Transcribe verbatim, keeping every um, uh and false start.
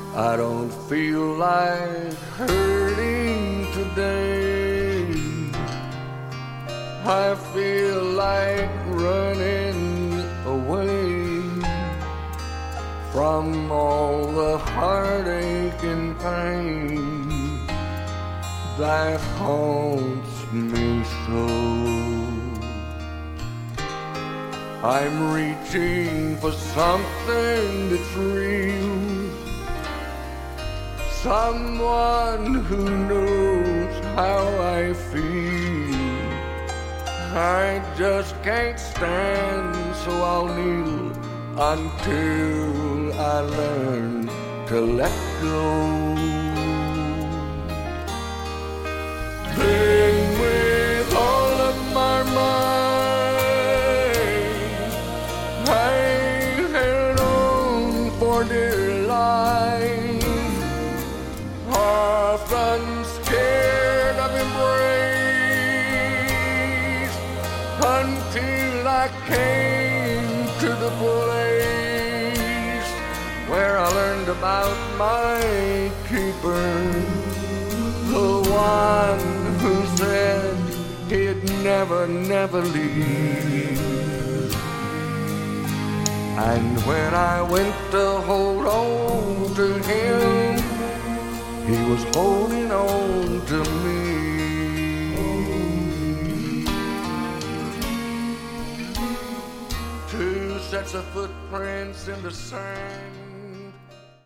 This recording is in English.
I don't feel like hurting today. I feel like running away from all the heartache and pain that haunts me so. I'm reaching for something that's real, someone who knows how I feel. I just can't stand, so I'll kneel until I learn to let go. Then with all of my might, I held on for dear life, often scared of embrace, until I came to the place where I learned about my keeper, the one who said he'd never, never leave. And when I went to hold on to him, he was holding on to me. Two sets of footprints in the sand.